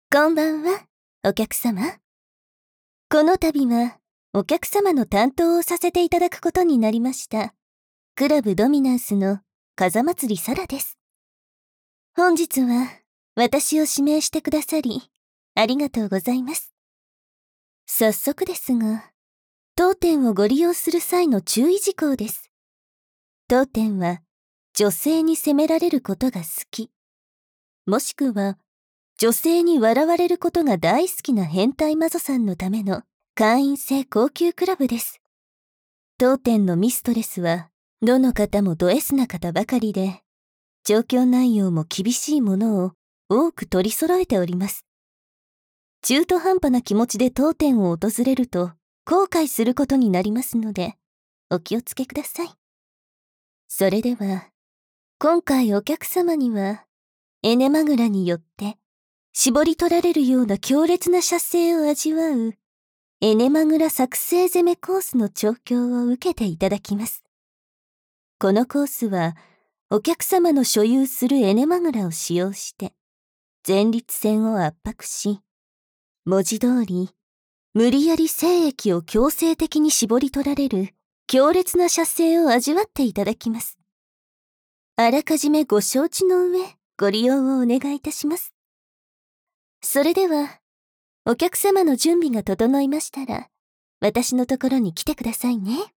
こんばんは、お客様。この度は、お客様の担当をさせていただくことになりました。クラブドミナンスの風祭サラです。本日は、私を指名してくださり、ありがとうございます。早速ですが、当店をご利用する際の注意事項です。当店は、女性に責められることが好き、もしくは、女性に笑われることが大好きな変態マゾさんのための会員制高級クラブです。当店のミストレスは、どの方もド S な方ばかりで、状況内容も厳しいものを多く取り揃えております。中途半端な気持ちで当店を訪れると後悔することになりますので、お気をつけください。それでは、今回お客様には、エネマグラによって、絞り取られるような強烈な射精を味わう、エネマグラ作成攻めコースの調教を受けていただきます。このコースは、お客様の所有するエネマグラを使用して、前立腺を圧迫し、文字通り、無理やり精液を強制的に絞り取られる強烈な射精を味わっていただきます。あらかじめご承知の上、ご利用をお願いいたします。それでは、お客様の準備が整いましたら、私のところに来てくださいね。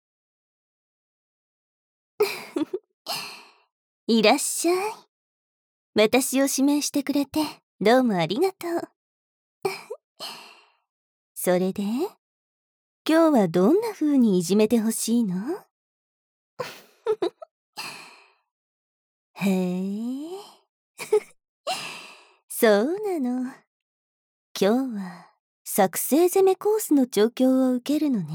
いらっしゃい。私を指名してくれて、どうもありがとう。それで、今日はどんな風にいじめてほしいの？へえ。そうなの。今日は、作成攻めコースの調教を受けるのね。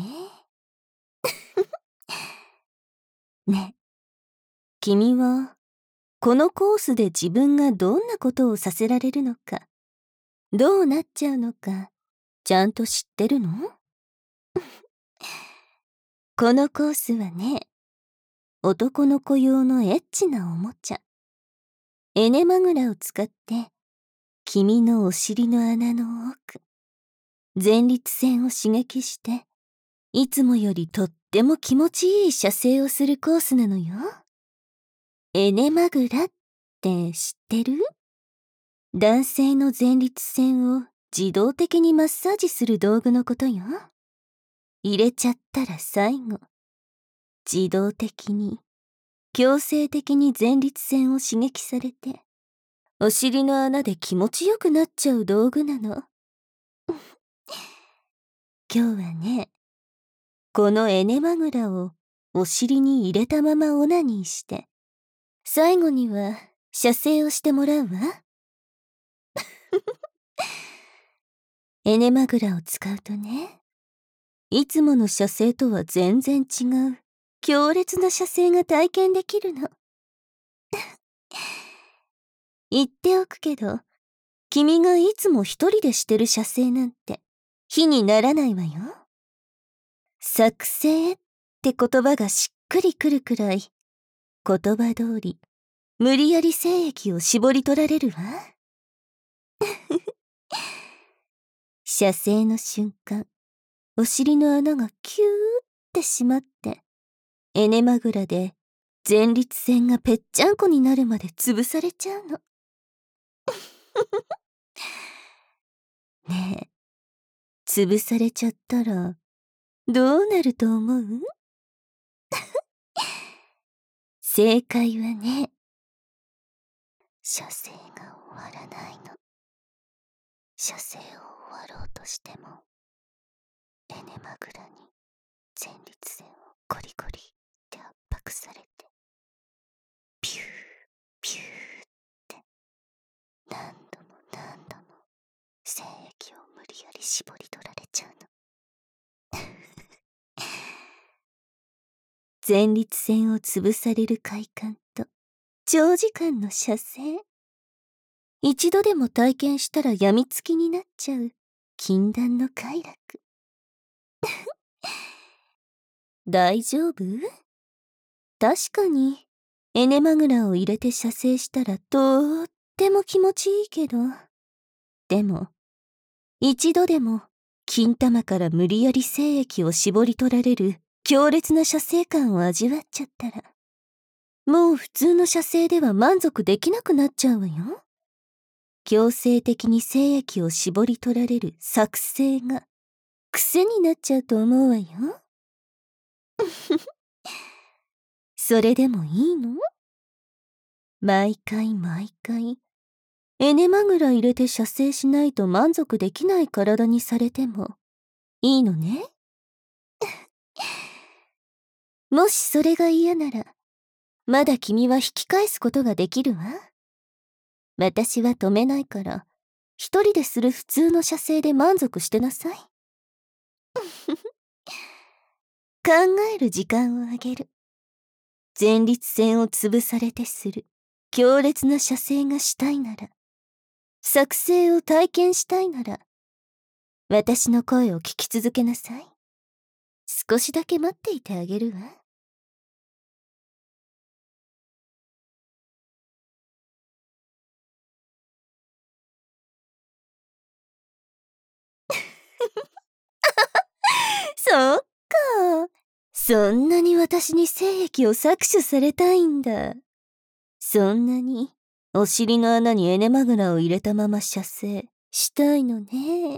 ね、君は、このコースで自分がどんなことをさせられるのか、どうなっちゃうのか、ちゃんと知ってるの？このコースはね、男の子用のエッチなおもちゃ。エネマグラを使って、君のお尻の穴の奥、前立腺を刺激して、いつもよりとっても気持ちいい射精をするコースなのよ。エネマグラって知ってる？男性の前立腺を自動的にマッサージする道具のことよ。入れちゃったら最後、自動的に、強制的に前立腺を刺激されて、お尻の穴で気持ちよくなっちゃう道具なの。今日はね、このエネマグラをお尻に入れたままオナニーして、最後には射精をしてもらうわ。エネマグラを使うとね、いつもの射精とは全然違う強烈な射精が体験できるの。言っておくけど、君がいつも一人でしてる射精なんて比にならないわよ。作成って言葉がしっくりくるくらい、言葉通り、無理やり精液を絞り取られるわ。射精の瞬間、お尻の穴がキューって閉まって、エネマグラで前立腺がぺっちゃんこになるまで潰されちゃうの。ねえ、潰されちゃったら、どうなると思う？正解はね、射精が終わらないの。射精を終わろうとしても、エネマグラに前立腺をゴリゴリって圧迫されて、ピュー、ピューって何度も何度も精液を無理やり絞り取られちゃうの。前立腺を潰される快感と長時間の射精。一度でも体験したら病みつきになっちゃう禁断の快楽。大丈夫？確かにエネマグラを入れて射精したらとっても気持ちいいけど、 でも、一度でも金玉から無理やり精液を絞り取られる強烈な射精感を味わっちゃったら、もう普通の射精では満足できなくなっちゃうわよ。強制的に精液を絞り取られる作精が癖になっちゃうと思うわよ。それでもいいの？毎回毎回、エネマグラ入れて射精しないと満足できない体にされてもいいのね？もしそれが嫌なら、まだ君は引き返すことができるわ。私は止めないから、一人でする普通の射精で満足してなさい。考える時間をあげる。前立腺を潰されてする強烈な射精がしたいなら、作精を体験したいなら、私の声を聞き続けなさい。少しだけ待っていてあげるわ。そっか。そんなに私に精液を搾取されたいんだ。そんなにお尻の穴にエネマグラを入れたまま射精したいのね。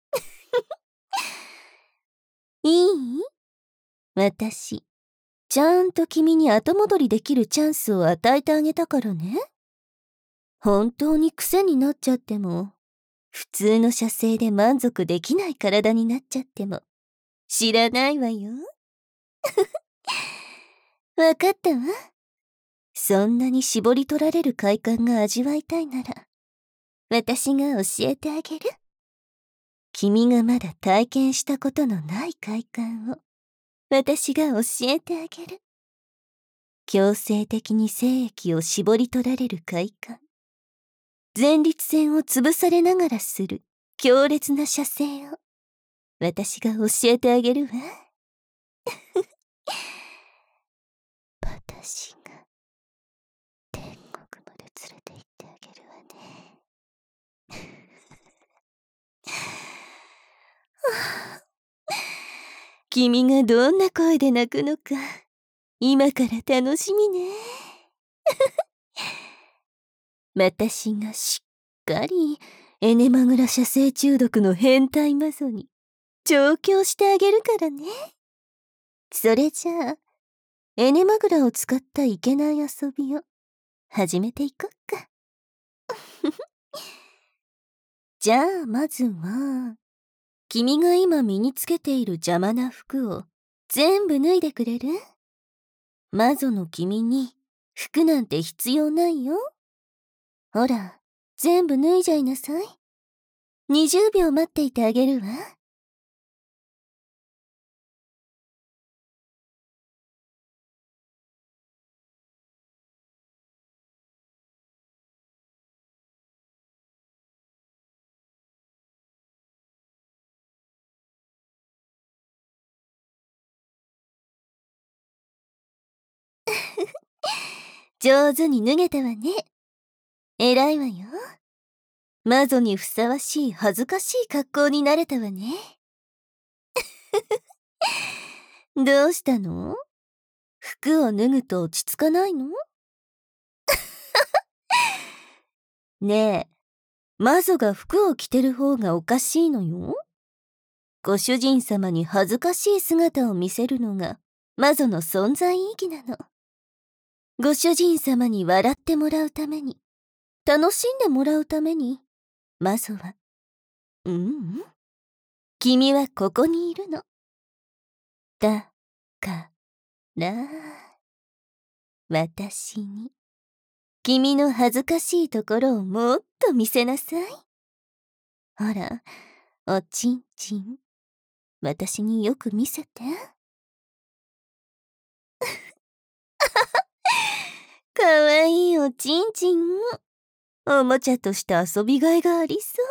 いい？私、ちゃんと君に後戻りできるチャンスを与えてあげたからね。本当に癖になっちゃっても、普通の射精で満足できない体になっちゃっても、知らないわよ。わかったわ。そんなに絞り取られる快感が味わいたいなら、私が教えてあげる。君がまだ体験したことのない快感を、私が教えてあげる。強制的に精液を絞り取られる快感。前立腺を潰されながらする強烈な射精を、私が教えてあげるわ。私が天国まで連れて行ってあげるわね。君がどんな声で泣くのか、今から楽しみね。私がしっかりエネマグラ射精中毒の変態魔女に調教してあげるからね。それじゃあ、エネマグラを使ったいけない遊びを始めていこっか。じゃあまずは、君が今身につけている邪魔な服を全部脱いでくれる？魔女の君に服なんて必要ないよ。ほら、全部脱いじゃいなさい。20秒待っていてあげるわ。上手に脱げたわね。偉いわよ。魔女にふさわしい恥ずかしい格好になれたわね。どうしたの？服を脱ぐと落ち着かないの？ねえ、魔女が服を着てる方がおかしいのよ。ご主人様に恥ずかしい姿を見せるのが魔女の存在意義なの。ご主人様に笑ってもらうために、楽しんでもらうために、魔女は、君はここにいるの。だから、私に、君の恥ずかしいところをもっと見せなさい。ほら、おちんちん、私によく見せて。かわいいおちんちん。おもちゃとして遊びがいがありそう。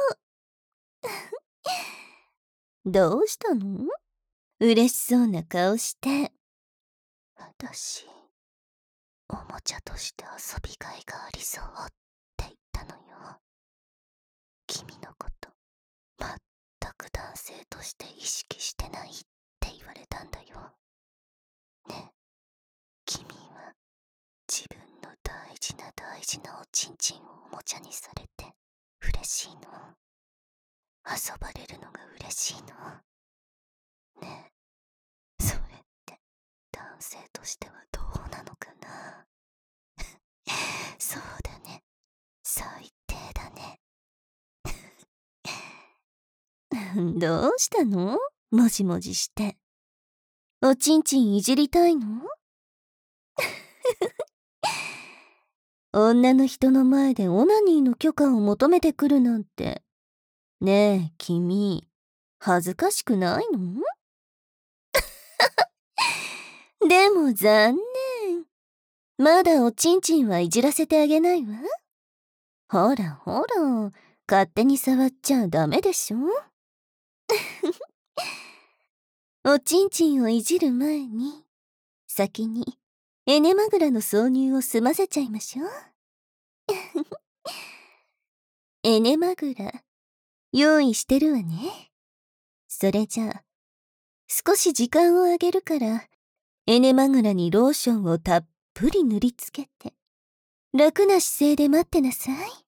どうしたの？嬉しそうな顔して。私、おもちゃとして遊びがいがありそうって言ったのよ。 君のこと全く男性として意識してないって言われたんだよ。ね、君は自分の大事な大事なおちんちんをおもちゃにされて嬉しいの？遊ばれるのが嬉しいの？ねえ、それって男性としてはどうなのかな？そうだね、最低だね。どうしたの？もじもじして。おちんちんいじりたいの？女の人の前でオナニーの許可を求めてくるなんて。ねえ、君、恥ずかしくないの？でも残念。まだおちんちんはいじらせてあげないわ。ほらほら、勝手に触っちゃダメでしょ。おちんちんをいじる前に、先にエネマグラの挿入を済ませちゃいましょう。エネマグラ、用意してるわね。それじゃあ、少し時間をあげるから、エネマグラにローションをたっぷり塗りつけて、楽な姿勢で待ってなさい。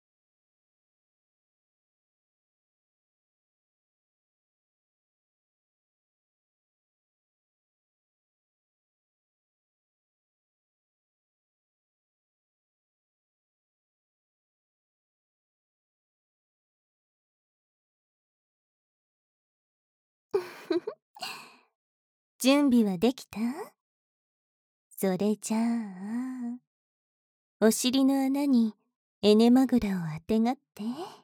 準備はできた？それじゃあ、お尻の穴にエネマグラをあてがって。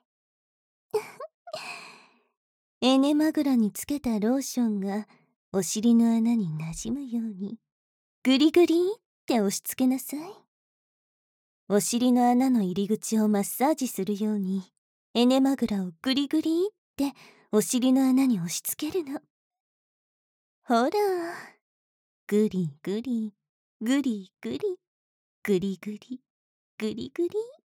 エネマグラにつけたローションがお尻の穴に馴染むように、グリグリって押し付けなさい。お尻の穴の入り口をマッサージするように、エネマグラをグリグリってお尻の穴に押し付けるの。ほら、グリグリ、グリグリ、グリグリ、グリグリ。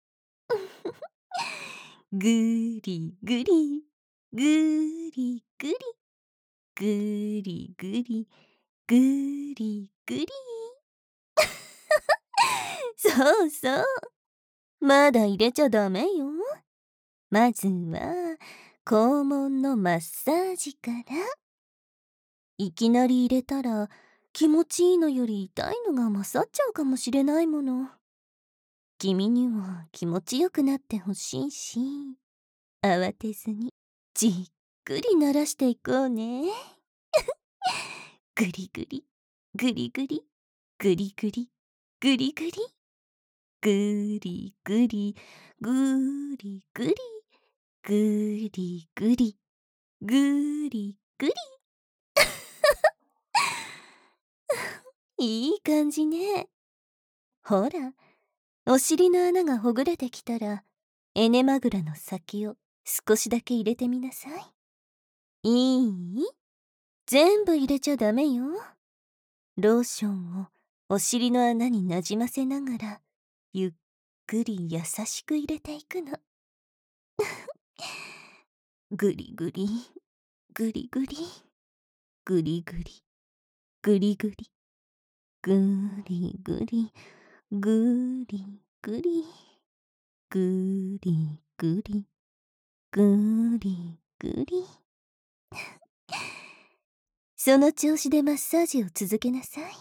ぐりぐり、ぐりぐり、ぐりぐり、ぐりぐり。そうそう。まだ入れちゃダメよ。まずは、肛門のマッサージから。いきなり入れたら、気持ちいいのより痛いのが勝っちゃうかもしれないもの。君には気持ちよくなってほしいし、慌てずにじっくり慣らしていこうね。ぐりぐり、ぐりぐり、ぐりぐり、ぐりぐり、ぐりぐり、ぐりぐり、ぐりぐり、ぐりぐり。いい感じね。ほら、お尻の穴がほぐれてきたら、エネマグラの先を少しだけ入れてみなさい。いい？全部入れちゃダメよ。ローションをお尻の穴になじませながら、ゆっくり優しく入れていくの。ぐりぐり、ぐりぐり、ぐりぐり、ぐりぐり、ぐりぐり、ぐりぐり、ぐりぐり、ぐりぐり。その調子でマッサージを続けなさい。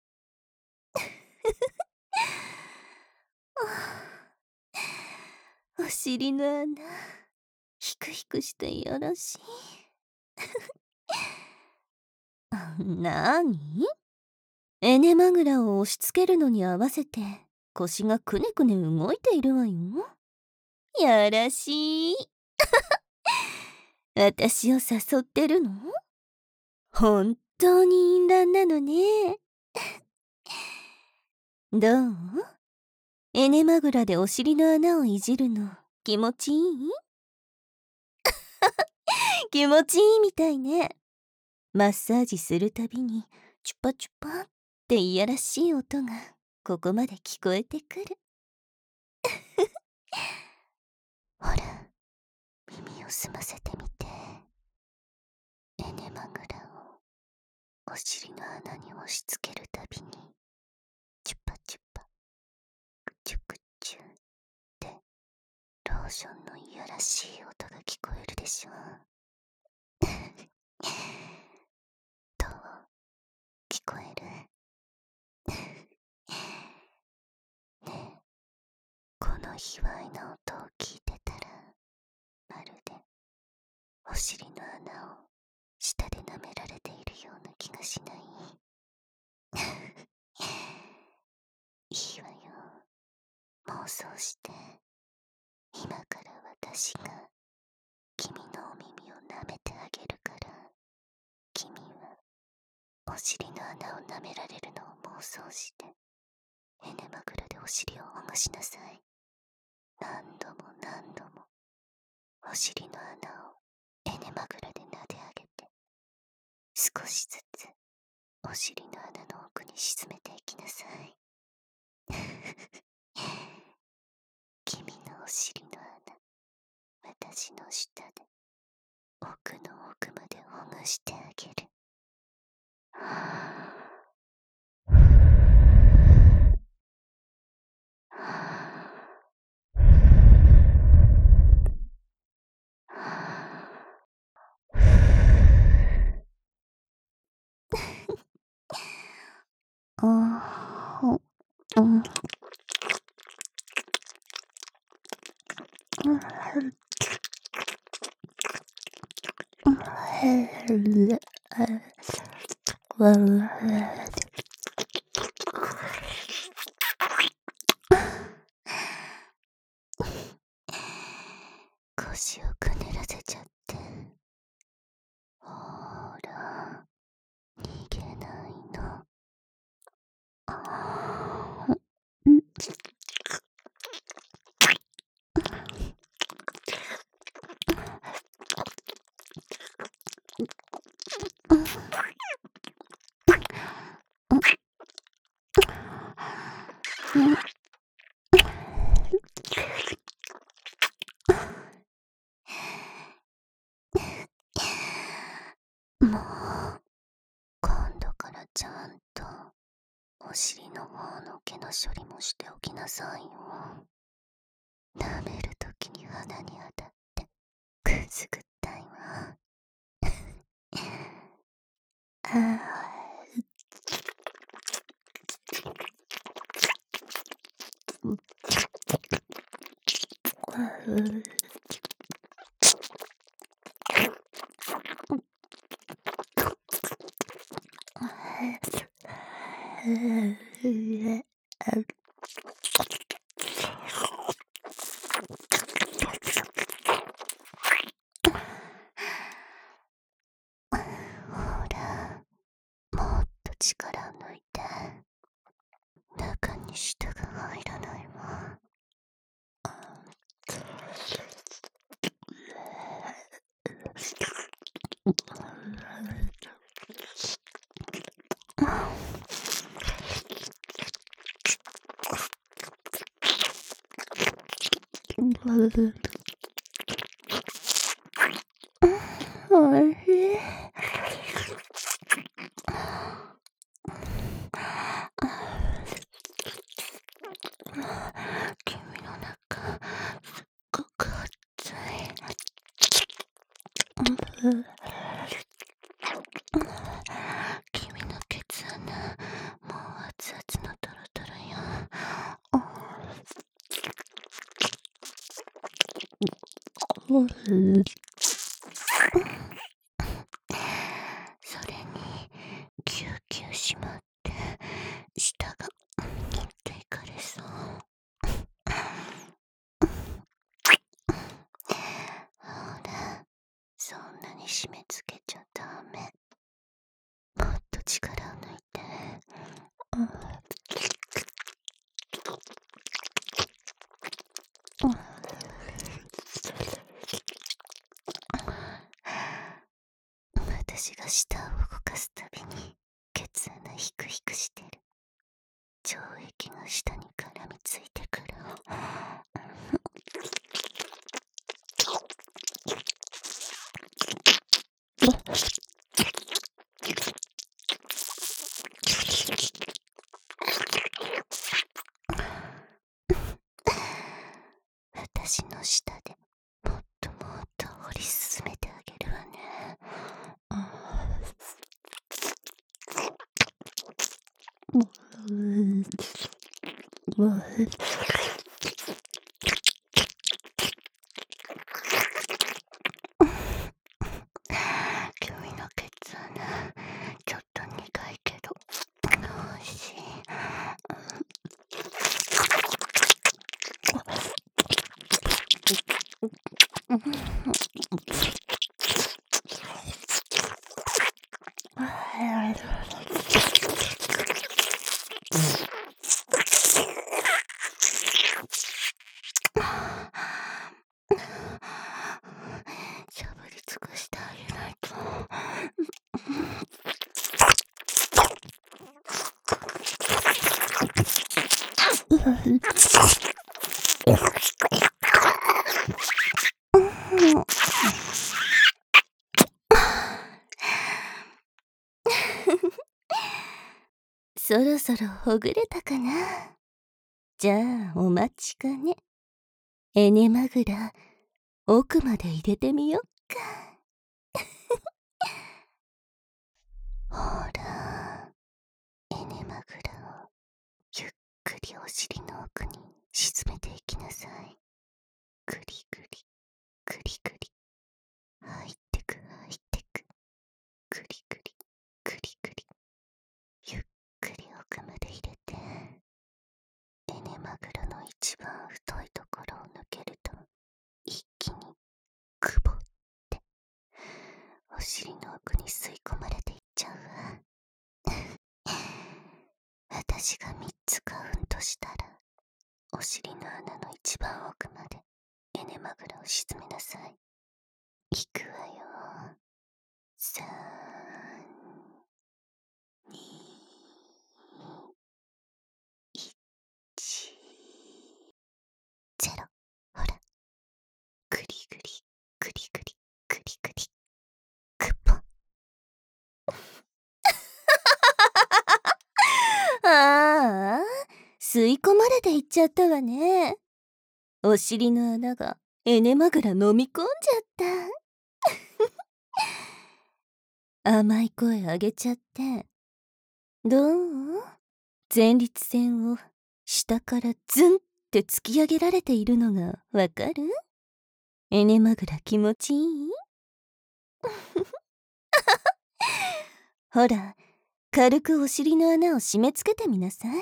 お尻の穴、ひくひくしてよろしい。なに？エネマグラを押し付けるのに合わせて腰がくねくね動いているわよ。やらしい。私を誘ってるの？本当に淫乱なのね。どう？エネマグラでお尻の穴をいじるの気持ちいい？気持ちいいみたいね。マッサージするたびにチュパチュパっていやらしい音がここまで聞こえてくる。ほら、 を澄ませてみて。エネマグラをお尻の穴に押し付けるたびに、チュパチュパ、クチュクチュってローションのいやらしい音が聞こえるでしょ。どう聞こえる？ねえ、この卑猥な音を聞いてたら、まるでお尻の穴を舌で舐められているような気がしない？いいわよ。妄想して、今から私が君のお耳を舐めてあげるから、君はお尻の穴を舐められるのを妄想して、エネマグラでお尻をほぐしなさい。何度も何度もお尻の穴をエネマグラで撫で上げて、少しずつお尻の穴の奥に沈めていきなさい。君のお尻の穴、私の下で奥の奥までほぐしてあげる。腰をくねらせちゃって。ほら、逃げないの。もう、今度からちゃんとお尻の方の毛の処理もしておきなさいよ。舐めるときに鼻に当たってくすぐったいわ。ほら、もっと力を抜いて。中に舌が入らないわ。おいしい。君の中、すっごく熱い。君のケツ穴、もう熱々のトロトロよ。それにキューキューしまって舌が持っていかれそう。ほら、そんなに締め付けちゃダメ。もっと力を抜いて。私が舌を動かすたびにケツ穴ヒクヒクしてる。腸液が舌に絡みついてくる。 君のケツ穴、ちょっと苦いけど美味しい。しゃぶり尽くしてあげないと。そろそろほぐれたかな。じゃあお待ちかね。エネマグラ奥まで入れてみよっか。ほら、エネマグラをゆっくりお尻の奥に沈めていきなさい。ぐりぐりぐりぐり入ってく入ってく、ぐりぐりぐりぐり、ゆっくり奥まで入れて、エネマグラの一番太いところを抜けると一気にくぼってお尻の奥に吸い込まれていっちゃうわ。私が3つカウントしたら、お尻の穴の一番奥までエネマグラを沈めなさい。いくわよ。3、2、1、0。ほら、ぐりぐりぐりぐりぐりぐりくぽん。ああ、吸い込まれていっちゃったわね。お尻の穴がエネマグラ飲み込んじゃった。甘い声あげちゃって。どう？前立腺を下からズンって突き上げられているのがわかる？エネマグラ気持ちいい？ほら、軽くお尻の穴を締め付けてみなさい。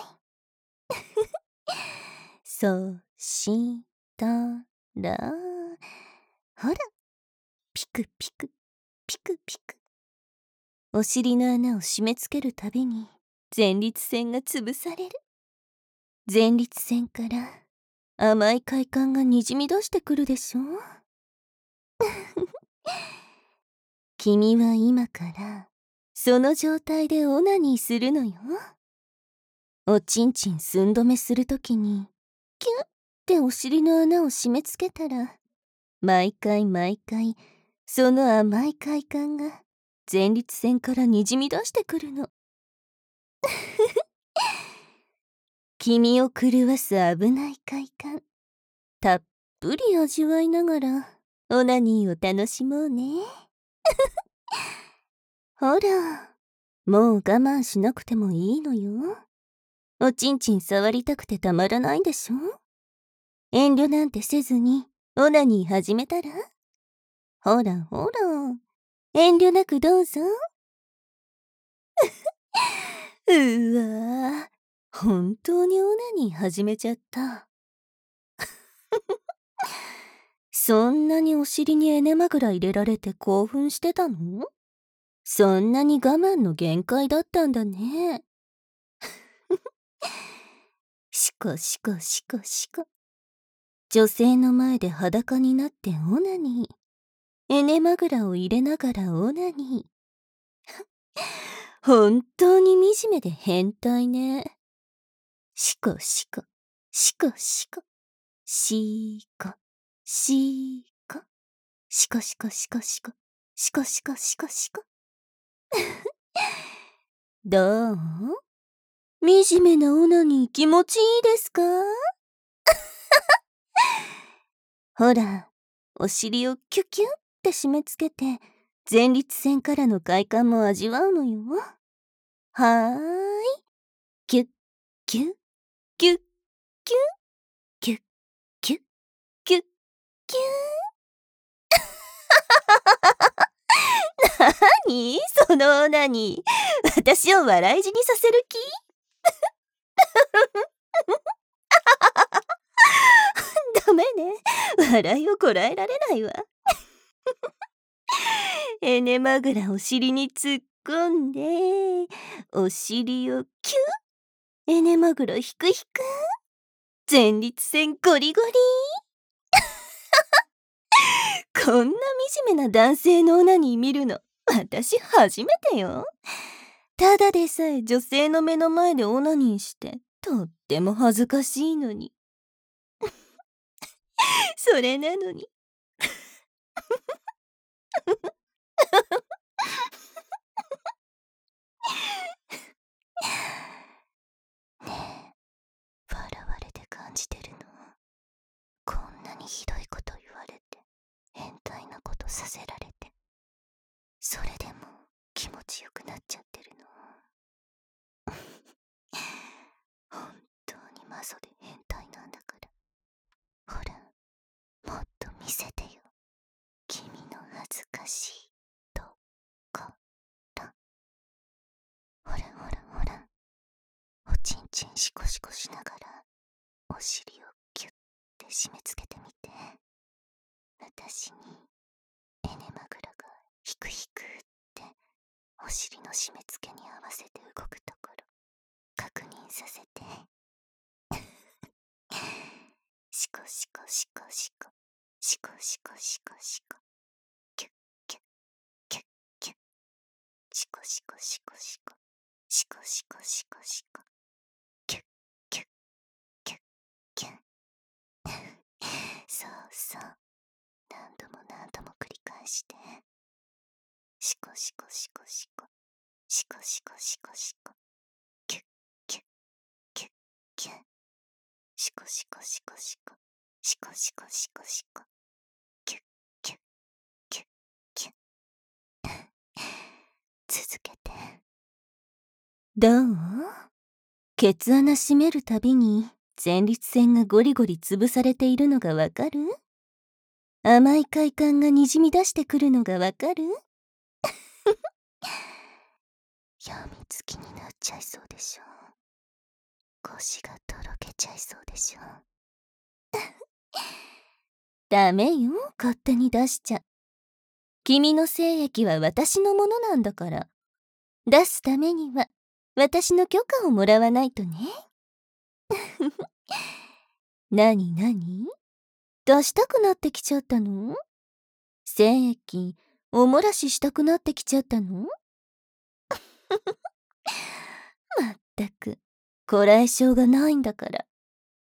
そしたら、ほら、ピクピク、ピクピク。お尻の穴を締め付けるたびに前立腺が潰される。前立腺から甘い快感がにじみ出してくるでしょ。君は今からその状態でオナニーするのよ。おちんちん寸止めするときにキュッてお尻の穴を締め付けたら、毎回毎回その甘い快感が前立腺からにじみ出してくるの。君を狂わす危ない快感、たっぷり味わいながらオナニーを楽しもうね。ほら、もう我慢しなくてもいいのよ。おちんちん触りたくてたまらないでしょ。遠慮なんてせずにオナニー始めたら？ほらほら、遠慮なくどうぞ。うわぁ、本当にオナニー始めちゃった。そんなにお尻にエネマグラ入れられて興奮してたの？そんなに我慢の限界だったんだね。しこしこしこしこ。女性の前で裸になってオナニー。エネマグラを入れながらオナニー。本当に惨めで変態ね。しこしこ、しこしこ、しこ、しこ、しこしこしこしこ、しこしこしこしこ。どう？惨めなオナニー気持ちいいですか？ほら、お尻をキュキュって締め付けて、前立腺からの快感も味わうのよ。はーい。キュッキュッキュッキュッキュッキュッキュッキュー。何そのオナニー。私を笑い死にさせる気？ダメね。笑いをこらえられないわ。エネマグラお尻に突っ込んで、お尻をキュッ。エネマグラ引く引く。前立腺ゴリゴリ。こんな惨めな男性のオナニー見るの、私初めてよ。ただでさえ女性の目の前でオナニーして、とっても恥ずかしいのに。それなのに。ねえ、笑われて感じてるの？こんなにひどいこと言われて、変態なことさせられて、それでも気持ちよくなっちゃってるの？本当にマゾで変態なんだから。ほら、もっと見せてよ。君の恥ずかしいところ。ほらほらほら。おちんちんシコシコしながら、お尻をキュッて締め付けてみて。私にエネマグラがヒクヒクってお尻の締め付けに合わせて動くところ確認させて。シコシコシコシコシコシコシコシコキュッキュッキュッキュッシコシコシコシコシコシコシコシコキュッキュッキュッキュッ。そうそう、何度も何度も繰り返して。シコシコシコシコシコシコシコシコキュッキュッキュッキュッシコシコシコシコシコシコシコシコキュッキュッキュッキュッ。続けて。どう？ケツ穴閉めるたびに前立腺がゴリゴリ潰されているのがわかる？甘い快感がにじみ出してくるのがわかる？やみつきになっちゃいそうでしょ。腰がとろけちゃいそうでしょ。ダメよ、勝手に出しちゃ。君の精液は私のものなんだから。出すためには私の許可をもらわないとね。なになに？出したくなってきちゃったの？精液お漏らししたくなってきちゃったの？まったくこらえ性がないんだから。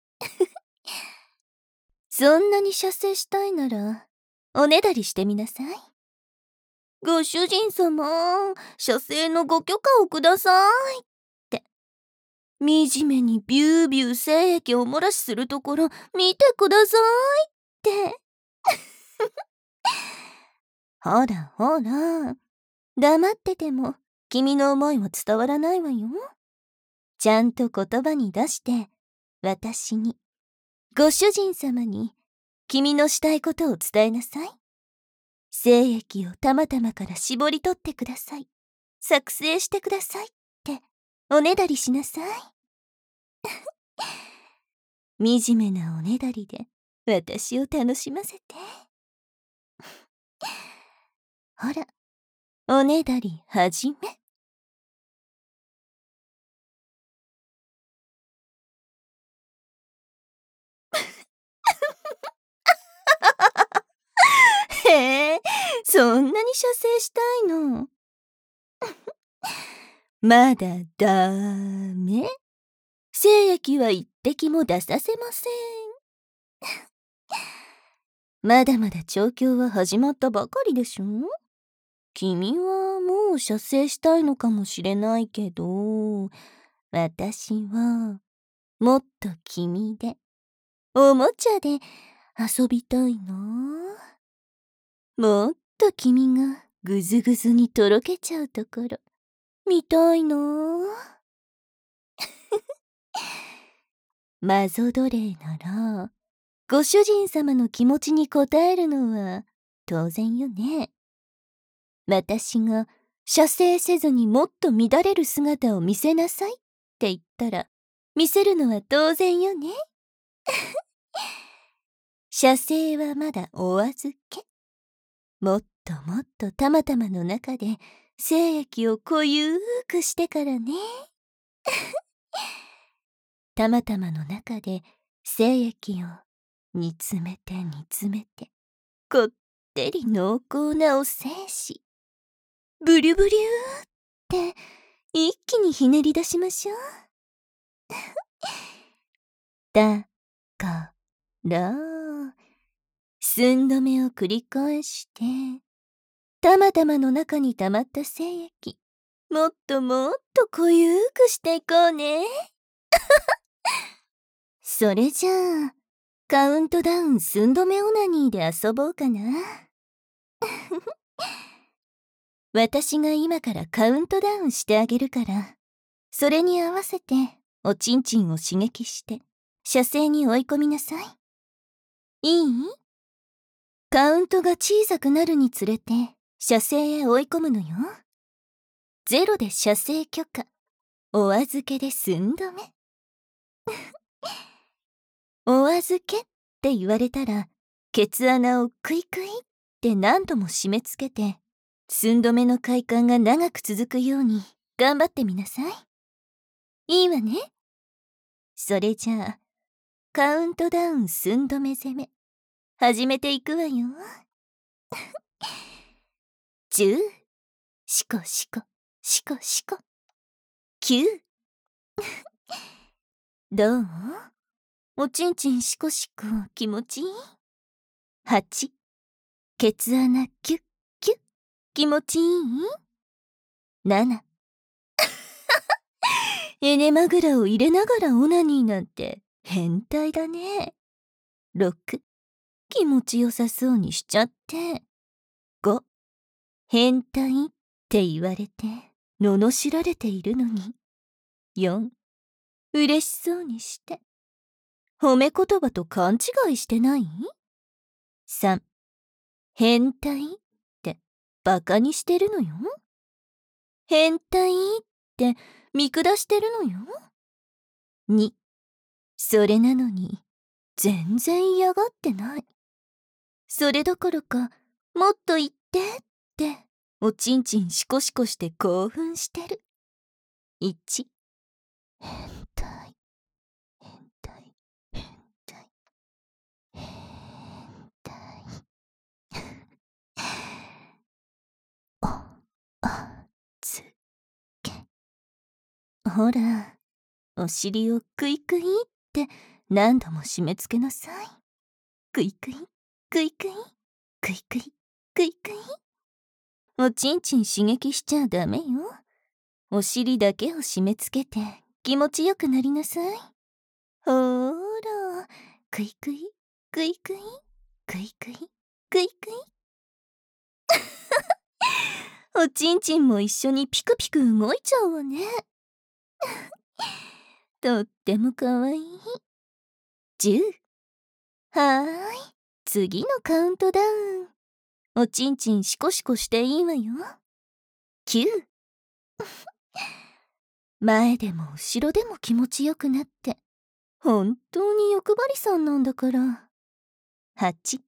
そんなに射精したいならおねだりしてみなさい。ご主人様、射精のご許可をくださいって。惨めにビュービュー精液を漏らしするところ見てくださいって。ほらほら、黙ってても君の思いは伝わらないわよ。ちゃんと言葉に出して、私に、ご主人様に、君のしたいことを伝えなさい。精液をたまたまから絞り取ってください。作成してくださいっておねだりしなさい。惨めなおねだりで私を楽しませて。ほら、おねだり始め。へえ、そんなに射精したいの？まだダメ。精液は一滴も出させません。まだまだ調教は始まったばかりでしょ？君はもう射精したいのかもしれないけど、私はもっと君で、おもちゃで遊びたいな。もっと君がぐずぐずにとろけちゃうところ見たいな。 マゾ奴隷なら、ご主人様の気持ちに応えるのは当然よね。私が射精せずにもっと乱れる姿を見せなさいって言ったら、見せるのは当然よね。射精はまだお預け。もっともっとたまたまの中で精液を濃ゆくしてからね。たまたまの中で精液を煮詰めて煮詰めて、こってり濃厚なお精子。ブリュブリューって一気にひねり出しましょう。だから、寸止めを繰り返して、たまたまの中に溜まった精液、もっともっと濃ゆくしていこうね。それじゃあ、カウントダウン寸止めオナニーで遊ぼうかな。私が今からカウントダウンしてあげるから、それに合わせておちんちんを刺激して、射精に追い込みなさい。いい？カウントが小さくなるにつれて、射精へ追い込むのよ。0で射精許可、お預けで寸止め。お預けって言われたら、ケツ穴をクイクイって何度も締め付けて、寸止めの快感が長く続くように頑張ってみなさい。いいわね。それじゃあ、カウントダウン寸止め攻め、始めていくわよ。10、シコシコ、シコシコ。9。どう？おちんちんシコシコ気持ちいい？ 8。ケツ穴キュッキュッ気持ちいい？ 7。エネマグラを入れながらオナニーなんて変態だね。6。気持ちよさそうにしちゃって。5。変態って言われて罵られているのに。4。嬉しそうにして。褒め言葉と勘違いしてない？ 3. 変態ってバカにしてるのよ。変態って見下してるのよ。2. それなのに全然嫌がってない。それどころかもっと言ってっておちんちんシコシコして興奮してる。1. 変態変態変態変態おあつけ。ほら、お尻をクイクイって何度も締め付けなさい。クイクイクイクイクイクイクイクイ。おちんちん刺激しちゃダメよ。お尻だけを締め付けて気持ちよくなりなさい。ほーら、クイクイクイクイクイクイクイクイ。おちんちんも一緒にピクピク動いちゃうわね。とってもかわいい。10。はーい、次のカウントダウン。おちんちんシコシコしていいわよ。9。前でも後ろでも気持ちよくなって、本当に欲張りさんなんだから。8。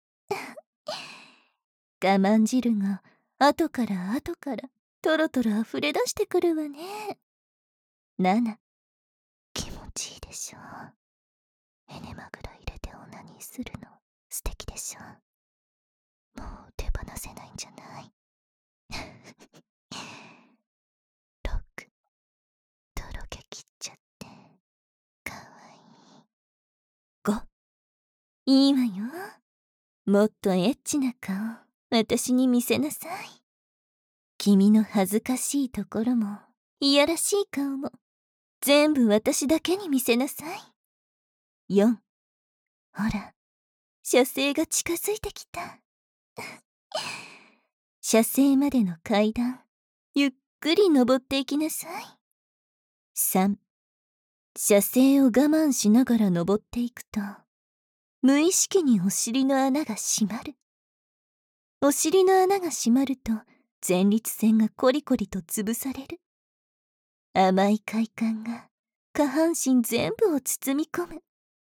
我慢汁が後から後からトロトロ溢れ出してくるわね。7。気持ちいいでしょ。エネマグラ入れてオナニーするの素敵でしょ。もう手放せないんじゃない？ 6。とろけきっちゃってかわいい。5。いいわよ。もっとエッチな顔私に見せなさい。君の恥ずかしいところもいやらしい顔も全部私だけに見せなさい。4。ほら、射精が近づいてきた。射精までの階段ゆっくり登っていきなさい。3。 射精を我慢しながら登っていくと、無意識にお尻の穴が閉まる。お尻の穴が閉まると、前立腺がコリコリと潰される。甘い快感が下半身全部を包み込む。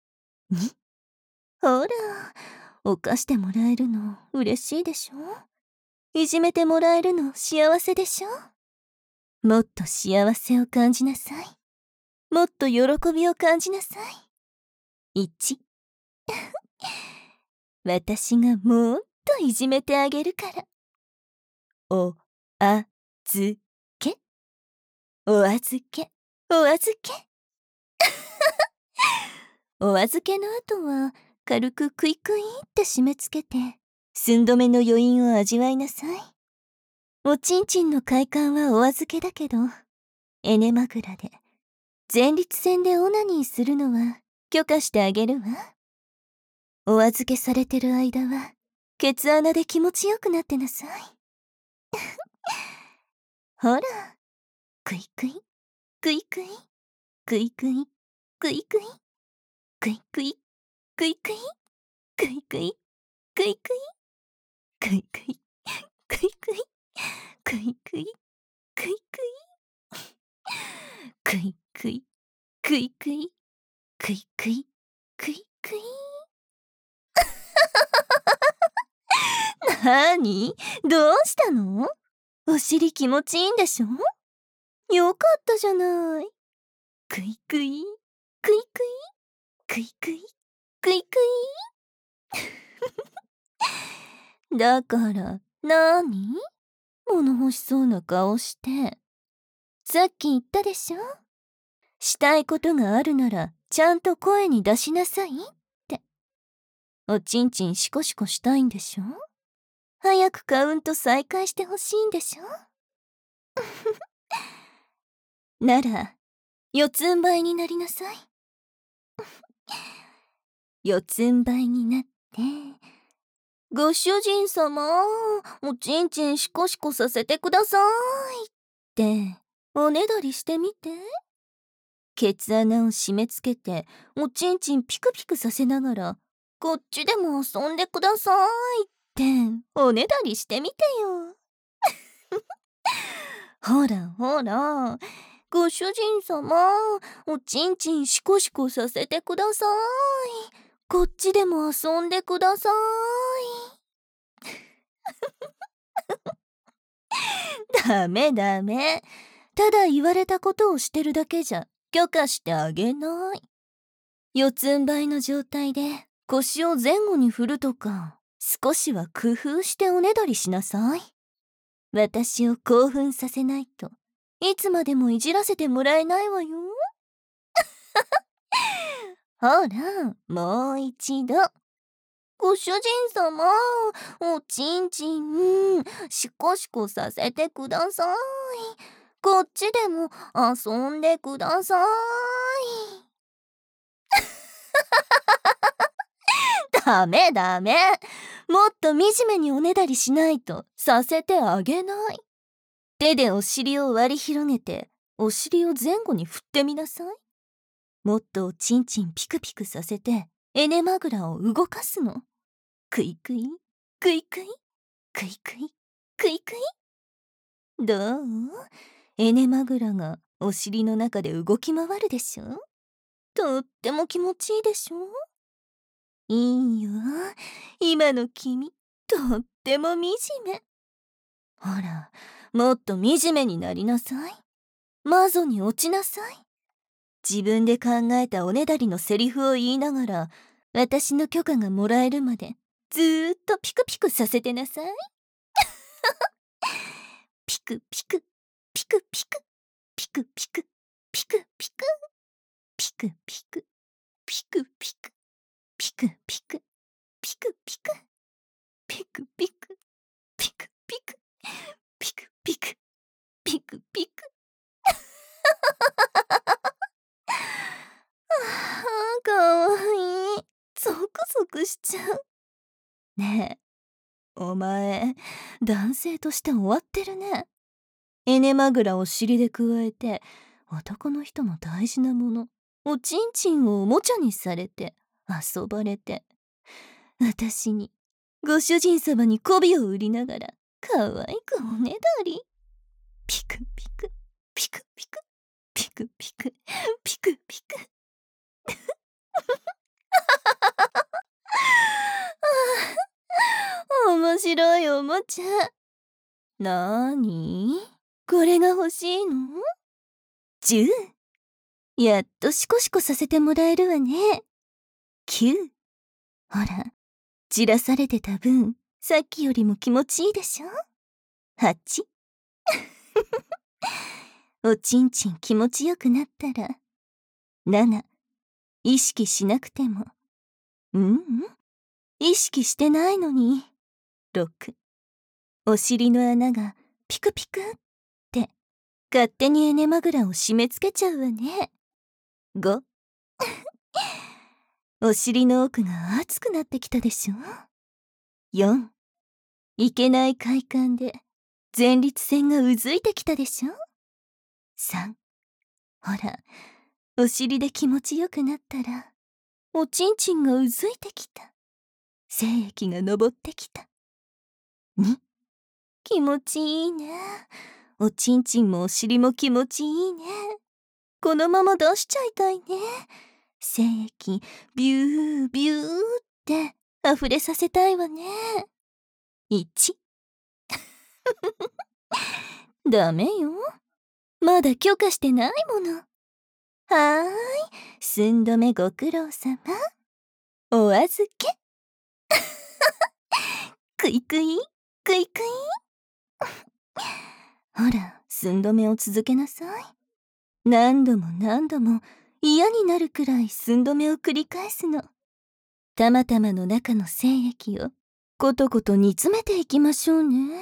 ほら、犯してもらえるの嬉しいでしょ？いじめてもらえるの幸せでしょ？もっと幸せを感じなさい。もっと喜びを感じなさい。1、私がもっといじめてあげるから。お、あ、ずけ。お預け、お預け。お預けの後は、軽くクイクイって締め付けて、寸止めの余韻を味わいなさい。おちんちんの快感はお預けだけど、エネマグラで、前立腺でオナニーするのは許可してあげるわ。お預けされてる間は、ケツ穴で気持ちよくなってなさい。ほら、クイクイ、クイクイ、クイクイ、クイクイ、クイクイ、クイクイ、クイクイ、クイクイ、クイクイ、クイクイ、クイクイ、クイクイ、クイクイ、クイクイ、クイクイ、クイクイ。なーに？どうしたの？お尻気持ちいいんでしょ？よかったじゃない。クイクイ、クイクイ、クイクイ、クイクイ。だからなーに？物欲しそうな顔して。さっき言ったでしょ？したいことがあるならちゃんと声に出しなさいって。おちんちんシコシコしたいんでしょ？早くカウント再開してほしいんでしょ？なら、四つん這いになりなさい。四つん這いになって、ご主人様、おちんちんシコシコさせてくださいって、おねだりしてみて。ケツ穴を締め付けて、おちんちんピクピクさせながら、こっちでも遊んでくださいって、おねだりしてみてよ。ほらほら、ご主人様、おちんちんシコシコさせてください。こっちでも遊んでください。ダメダメ。ただ言われたことをしてるだけじゃ許可してあげない。四つん這いの状態で腰を前後に振るとか、少しは工夫しておねだりしなさい。私を興奮させないといつまでもいじらせてもらえないわよ。ほら、もう一度。ご主人様、おちんちん、シコシコさせてください。こっちでも遊んでください。ダメダメ。もっと惨めにおねだりしないとさせてあげない。手でお尻を割り広げて、お尻を前後に振ってみなさい。もっとおちんちんピクピクさせて、エネマグラを動かすの。クイクイ、クイクイ、クイクイ、クイクイ。どう？エネマグラがお尻の中で動き回るでしょ？とっても気持ちいいでしょ？いいよ。今の君、とっても惨め。ほら、もっと惨めになりなさい。マゾに落ちなさい。自分で考えたおねだりのセリフを言いながら、私の許可がもらえるまでずーっとピクピクさせてなさい。ピクピク、ピクピク、ピクピク、ピクピク、ピクピク、ピクピク、ピクピク、ピクピク、ピクピク、ピクピク、ピクピク、ピクピク。かわいい。ゾクゾクしちゃう。ねえ、お前、男性として終わってるね。エネマグラを尻でくわえて、男の人の大事なもの、 おちんちんをおもちゃにされて遊ばれて、私にご主人様に媚びを売りながら可愛くおねだり。ピクピクピクピクピクピクピクピク。面白いおもちゃ。なーに？これが欲しいの？10。やっとシコシコさせてもらえるわね。9。ほら、じらされてた分、さっきよりも気持ちいいでしょ？ 8。おちんちん気持ちよくなったら、7。意識しなくても。意識してないのに。6。お尻の穴がピクピクって勝手にエネマグラを締め付けちゃうわね。5。お尻の奥が熱くなってきたでしょ。4。いけない快感で前立腺がうずいてきたでしょ。3。ほら、お尻で気持ちよくなったらおちんちんがうずいてきた。精液が昇ってきた。2。気持ちいいね。おちんちんもお尻も気持ちいいね。このまま出しちゃいたいね。精液ビュービューって溢れさせたいわね。1。ダメよ。まだ許可してないもの。はーい、寸止めご苦労様。お預け。クイクイクイクイ。ほら、寸止めを続けなさい。何度も何度も嫌になるくらい寸止めを繰り返すの。たまたまの中の精液をことこと煮詰めていきましょうね。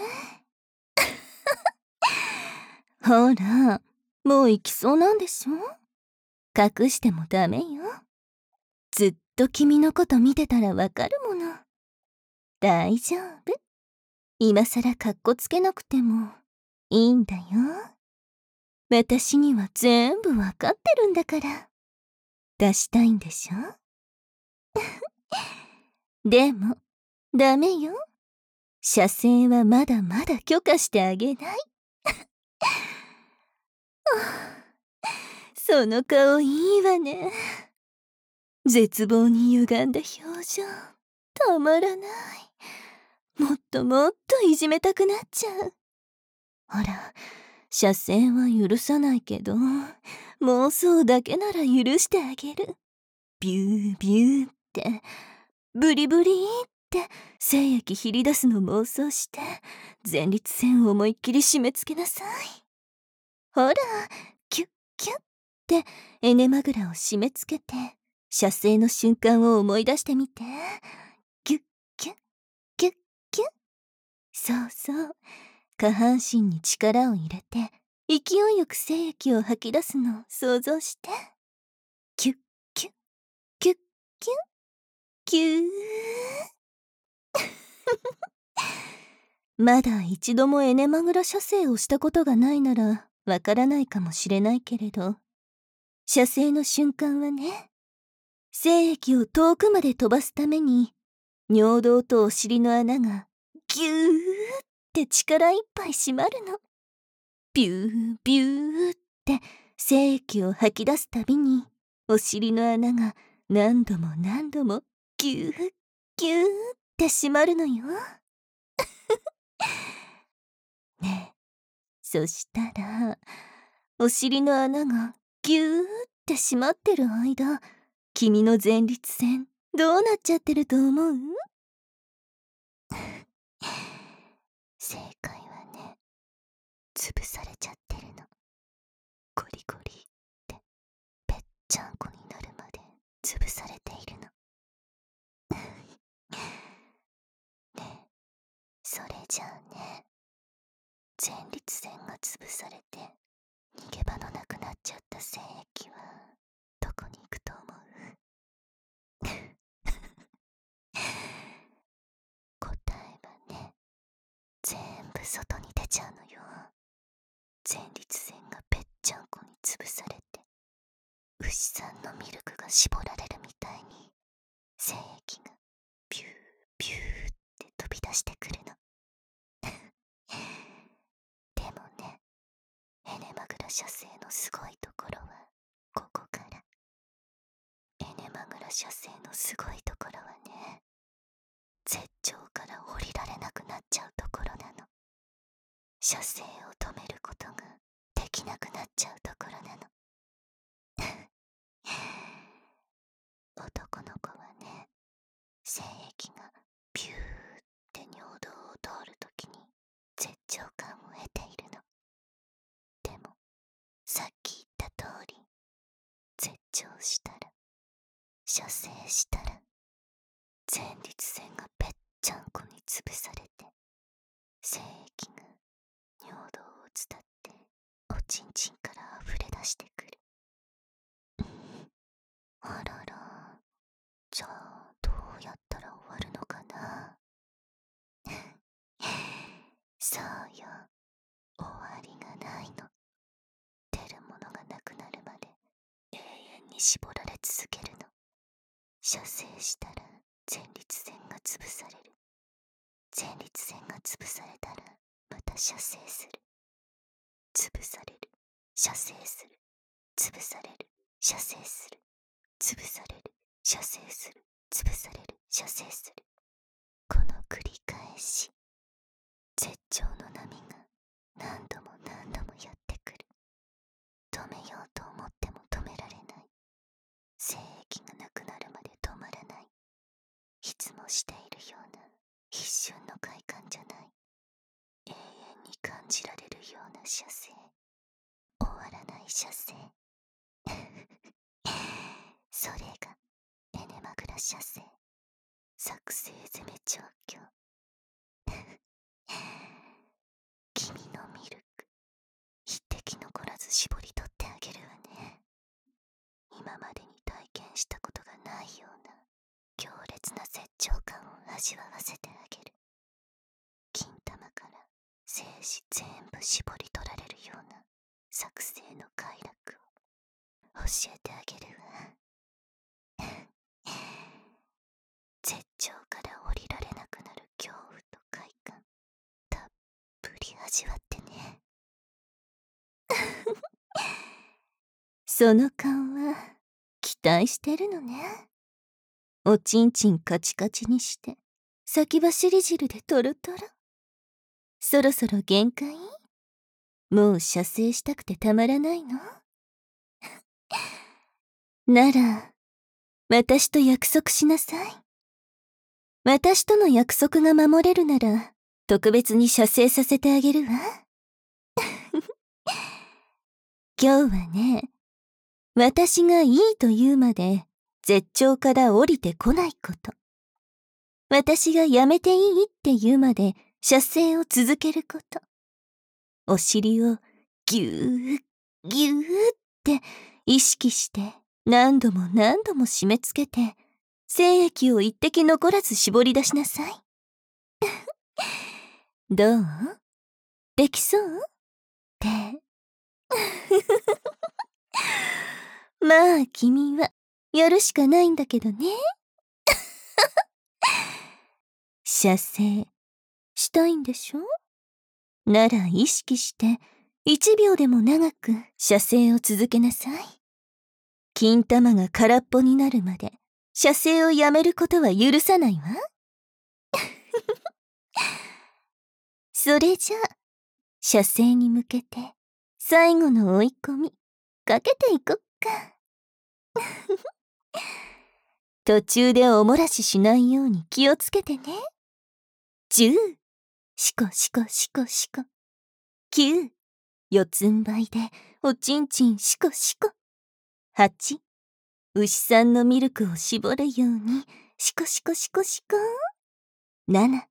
ほら、もう行きそうなんでしょ？隠してもダメよ。ずっと君のこと見てたらわかるもの。大丈夫。今さらかっこつけなくてもいいんだよ。私には全部わかってるんだから。出したいんでしょ？でも、ダメよ。射精はまだまだ許可してあげない。その顔いいわね。絶望に歪んだ表情。たまらない。もっともっといじめたくなっちゃう。ほら、射精は許さないけど、妄想だけなら許してあげる。ビュービューって、ブリブリーって精液ひり出すの妄想して、前立腺を思いっきり締め付けなさい。ほら、キュッキュッってエネマグラを締め付けて、射精の瞬間を思い出してみて。キュッキュッキュッキュッ。そうそう。下半身に力を入れて勢いよく精液を吐き出すのを想像して。キュッキュッキュッキュッキュー。まだ一度もエネマグラ射精をしたことがないならわからないかもしれないけれど、射精の瞬間はね、精液を遠くまで飛ばすために尿道とお尻の穴がギューって力いっぱい閉まるの。ビュービューって精液を吐き出すたびにお尻の穴が何度も何度もギューギューって閉まるのよ。ねえ、そしたらお尻の穴がギューって閉まってる間、君の前立腺どうなっちゃってると思う？正解はね、潰されちゃってるの。ゴリゴリってぺっちゃんこになるまで潰されているの。ねえ、それじゃあね、前立腺が潰されて逃げ場のなくなっちゃった精液はどこに行くと思う？答えはね、全部外に出ちゃうのよ。前立腺がぺっちゃんこに潰されて牛さんのミルクが絞られるみたいに精液がビュービューって飛び出してくるの。でもね、エネマグラ社製のすごいところはここから。エネマグラ社製のすごいところはね、絶頂から降りられなくなっちゃうところなの。射精を止めることができなくなっちゃうところなの。男の子はね、精液がピューって尿道を通るときに絶頂感を得ているの。でもさっき言った通り、絶頂したら、射精したら、前立腺がぺっちゃんこに潰されて、精液が尿道を伝っておちんちんから溢れ出してくる。あらら、じゃあどうやったら終わるのかな。そうよ、終わりがないの。出るものがなくなるまで永遠に絞られ続けるの。射精したら前立腺が潰される。前立腺が潰されたらまた射精する。潰される、射精する、潰される、射精する、潰される、射精する、潰される、射精する。この繰り返し。絶頂の波が何度も何度もやってくる。止めようと思っても止められない。精液がなくなるまで止まらない。いつもしているような一瞬の快感じゃない。永遠に感じられるような射精。終わらない射精。それがエネマグラ射精。作成攻め調教。君のミルク、一滴残らず絞り取ってあげるわね。今までに体験したことがないような強烈な絶頂感を味わわせてあげる。金玉から精子全部絞り取られるような作成の快楽を教えてあげるわ。絶頂から降りられなくなる恐怖と快感、たっぷり味わってね。その顔は期待してるのね。おちんちんカチカチにして先走り汁でトロトロ。そろそろ限界？もう射精したくてたまらないの？なら私と約束しなさい。私との約束が守れるなら特別に射精させてあげるわ。今日はね、私がいいと言うまで絶頂から降りてこないこと。私がやめていいって言うまで射精を続けること。お尻をぎゅーぎゅーって意識して何度も何度も締め付けて精液を一滴残らず絞り出しなさい。どう？できそう？ってまあ君はやるしかないんだけどね。射精したいんでしょ？なら意識して1秒でも長く射精を続けなさい。金玉が空っぽになるまで射精をやめることは許さないわ。それじゃあ射精に向けて最後の追い込みかけていこっか。途中でおもらししないように気をつけてね。10、シコシコシコシコ。9、四つん這いでおちんちんシコシコ。8、牛さんのミルクを絞るようにシコシコシコシコ。7、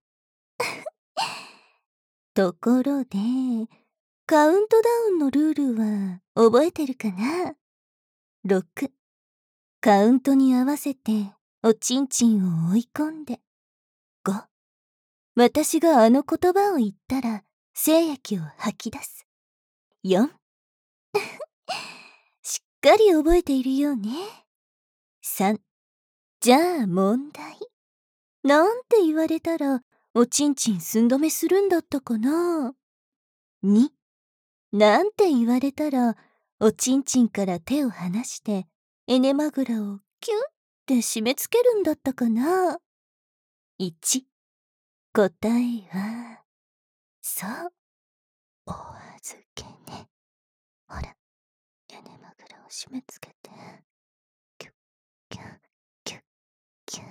ところでカウントダウンのルールは覚えてるかな？ 6、カウントに合わせておちんちんを追い込んで。5、私があの言葉を言ったら精液を吐き出す。4、しっかり覚えているようね。3、じゃあ問題。なんて言われたら、おちんちん寸止めするんだったかな。2、なんて言われたら、おちんちんから手を離して、エネマグラをキュッて締め付けるんだったかな。1、答えは、そう、お預けね。ほら、エネマグラを締め付けて、キュッキュッキュッキュッ。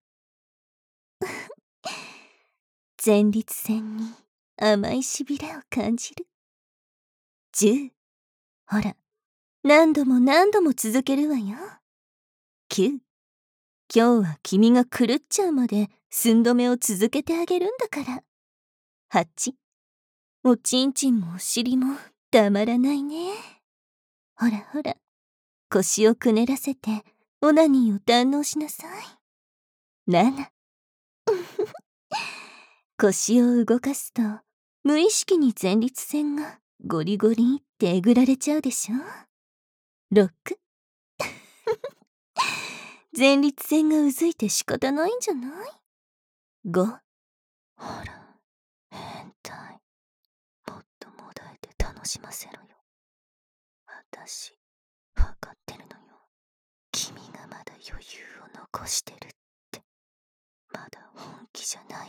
前立腺に甘いしびれを感じる。10、ほら、何度も何度も続けるわよ。9、今日は君が狂っちゃうまで寸止めを続けてあげるんだから。8、おちんちんもお尻もたまらないね。ほらほら、腰をくねらせてオナニーを堪能しなさい。7、腰を動かすと無意識に前立腺がゴリゴリってえぐられちゃうでしょ。6、前立腺がうずいて仕方ないんじゃない？ 5、ほら、変態。もっともだえて楽しませろよ。私、わかってるのよ。君がまだ余裕を残してるって。まだ本気じゃないって。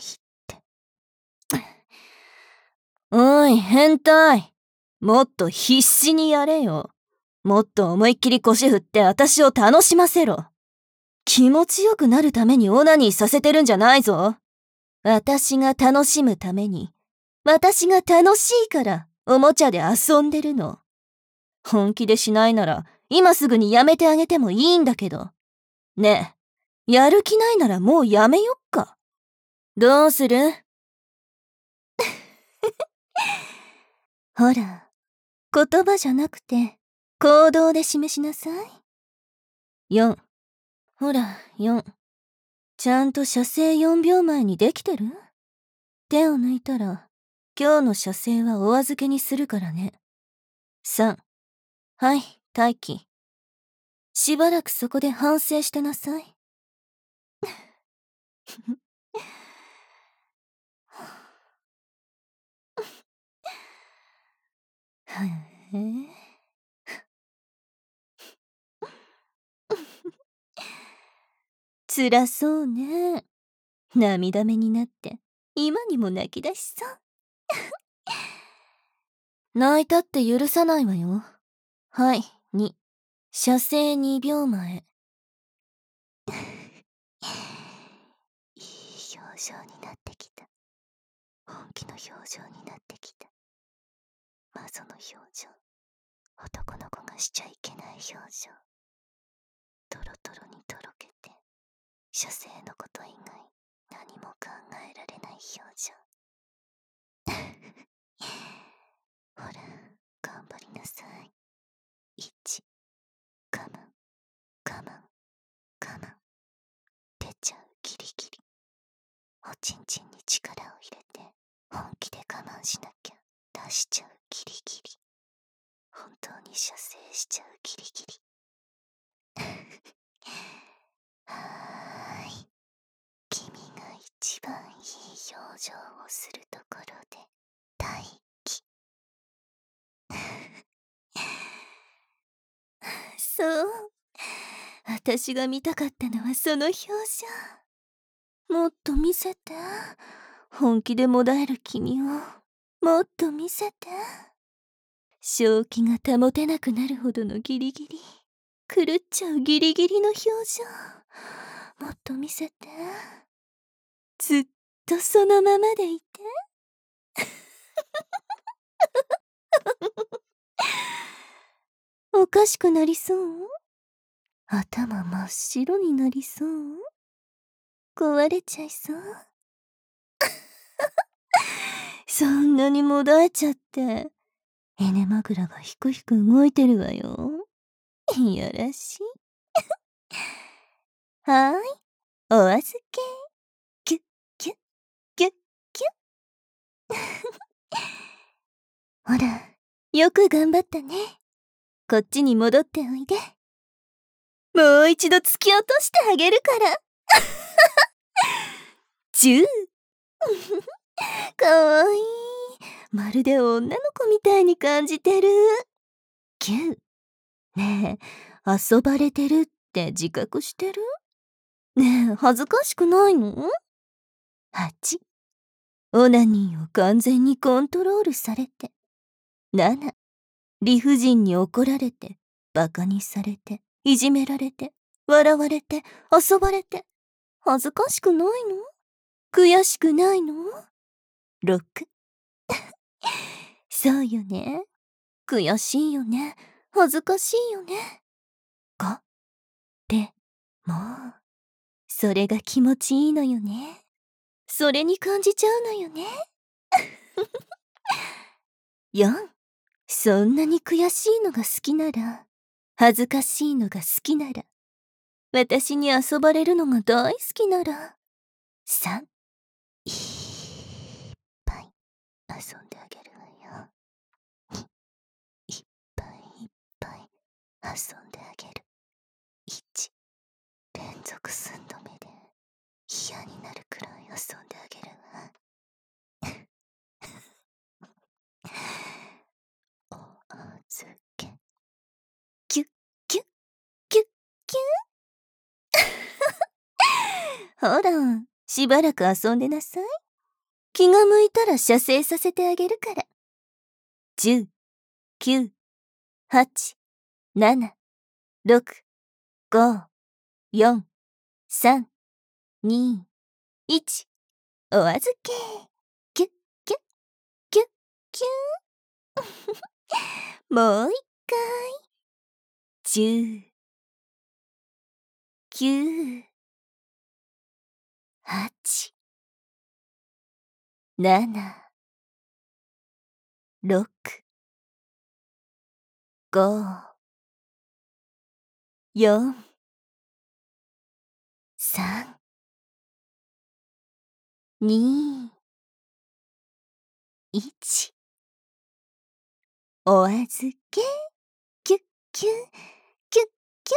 おい、変態。もっと必死にやれよ。もっと思いっきり腰振って私を楽しませろ。気持ちよくなるためにオナニーさせてるんじゃないぞ。私が楽しむために、私が楽しいからおもちゃで遊んでるの。本気でしないなら今すぐにやめてあげてもいいんだけど。ねえ、やる気ないならもうやめよっか。どうする？ほら、言葉じゃなくて行動で示しなさい。4、ほら、4。ちゃんと射精4秒前にできてる？手を抜いたら、今日の射精はお預けにするからね。3、はい、待機。しばらくそこで反省してなさい。へえ。辛そうね。涙目になって、今にも泣き出しそう。泣いたって許さないわよ。はい、2、射精2秒前。いい表情になってきた。本気の表情になってきた。マゾの表情。男の子がしちゃいけない表情。トロトロにとろけて、射精のこと以外何も考えられない表情。ほら、頑張りなさい。1、我慢、我慢、我慢。出ちゃうギリギリ。おちんちんに力を入れて、本気で我慢しなきゃ出しちゃうギリギリ。本当に射精しちゃうギリギリ。はーい。君が一番いい表情をするところで待機。そう。私が見たかったのはその表情。もっと見せて。本気でもだえる君をもっと見せて。正気が保てなくなるほどのギリギリ。狂っちゃうギリギリの表情。もっと見せて。ずっとそのままでいて。おかしくなりそう？頭真っ白になりそう？壊れちゃいそう？そんなにもだえちゃって。エネマグラがひくひく動いてるわよ。いやらしい。はーい、お預け。キュッキュッキュッキュッ。ほら、よく頑張ったね。 こっちに戻っておいで。もう一度突き落としてあげるから。10。かわいい。まるで女の子みたいに感じてる。9。ねえ、遊ばれてるって自覚してる？ねえ、恥ずかしくないの？ 8。オナニーを完全にコントロールされて。7。理不尽に怒られて、バカにされて、いじめられて、笑われて、遊ばれて。恥ずかしくないの？悔しくないの？ 6。そうよね。悔しいよね。恥ずかしいよね。5。でも、それが気持ちいいのよね。それに感じちゃうのよね。4。そんなに悔しいのが好きなら、恥ずかしいのが好きなら、私に遊ばれるのが大好きなら、3。いっぱい遊んであげるわよ。いっぱいいっぱい遊んであげる。1。連続寸止めで嫌になるくらい遊んであげるわ。お預け。キュッキュッキュッキュッ。ほら、しばらく遊んでなさい。気が向いたら射精させてあげるから。10、9、8、7、6、5、4、3、2、1。お預け。キュッキュッキュッキュー。もう一回。10、9、8、7、6、5、4、3、2、1。お預け。キュッキュッキュッキ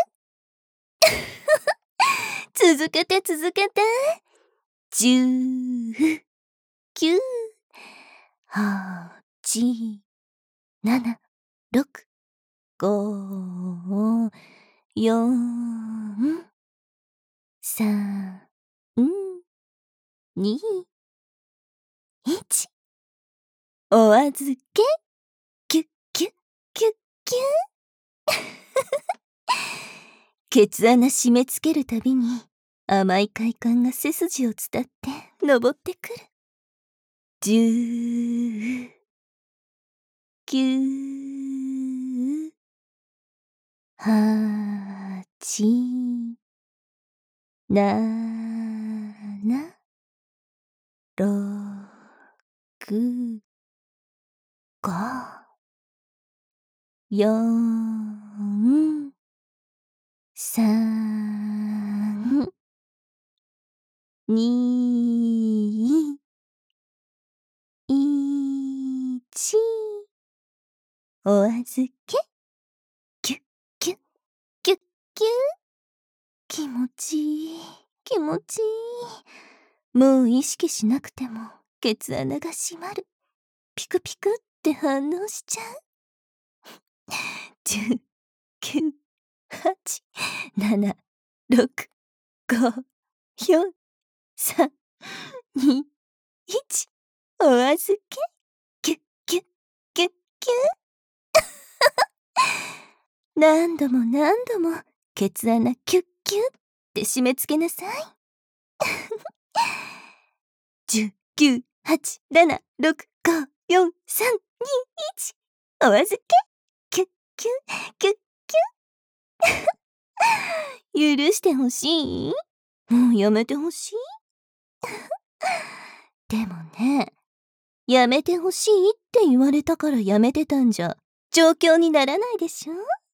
ュッ。続けて続けて。10、9、8、7、6、5、4、3、2、1。お預け。キュッキュッキュッキュッ。ケツ穴締め付けるたびに甘い快感が背筋を伝って登ってくる。10、9、8、7、6、5、4、3、2、1。お預け。キュッキュッキュッキュッ。気持ちいい気持ちいい。もう意識しなくてもケツ穴が閉まる。ピクピクって反応しちゃう。10、9、8、7、6、5、4、3、2、1。お預け。キュッキュッキュッキュッ。何度も何度もケツ穴キュッキュッって締め付けなさい。10、9、8、7、6、5、4、3、2、1。お預け。キュッキュッキュッキュッ。許してほしい？もうやめてほしい？でもね、やめてほしいって言われたからやめてたんじゃ状況にならないでしょ。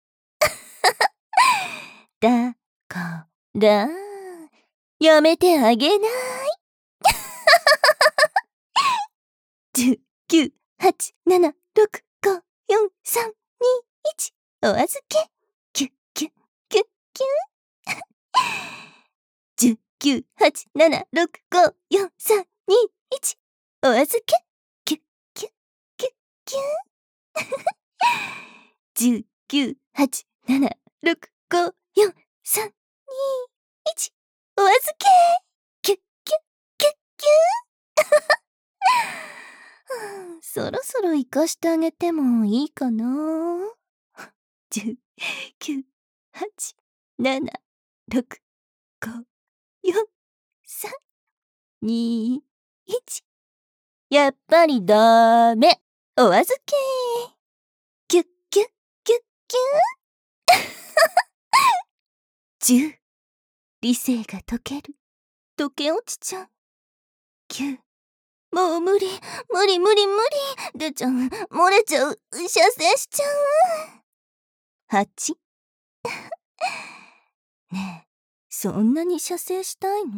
だからやめてあげない。10、9、8、7、6、5、4、3、2、1。 お預け。キュッキュッキュッキュッ。10、9、8、7、6、5、4、3、2、1。お預け。キュッキュッキュッキュッ。10、9、8、7、6、5、4、3、2、1。お預け。キュッキュッキュッキュッ。そろそろ行かしてあげてもいいかな。10、9、8、7、6、5、4、3、2、1。やっぱりダメ。お預け。キュッキュッキュッキュッ。10、理性が溶ける。溶け落ちちゃう。9、もう無理、無理無理無理。出ちゃう、漏れちゃう、射精しちゃう。8。ねえ、そんなに射精したいの？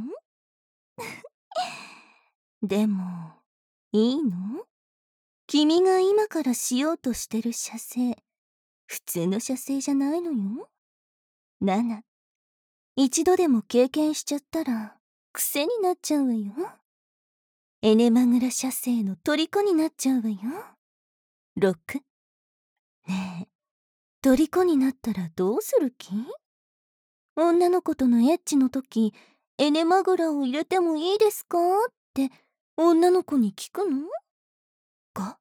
でも、いいの？君が今からしようとしてる射精、普通の射精じゃないのよ。7、一度でも経験しちゃったら、癖になっちゃうわよ。エネマグラ射精の虜になっちゃうわよ。6、ねえ、虜になったらどうする気？女の子とのエッチの時、エネマグラを入れてもいいですかって女の子に聞くの？か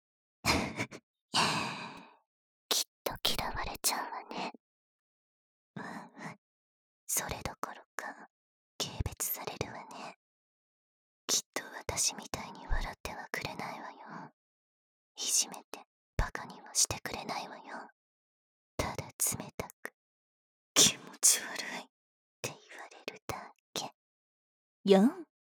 きっと嫌われちゃうわね。それどころか、軽蔑されるわね。きっと私みたいに笑ってはくれないわよ。いじめてバカにはしてくれないわよ。ただ冷たく、気持ち悪いって言われるだけ。4、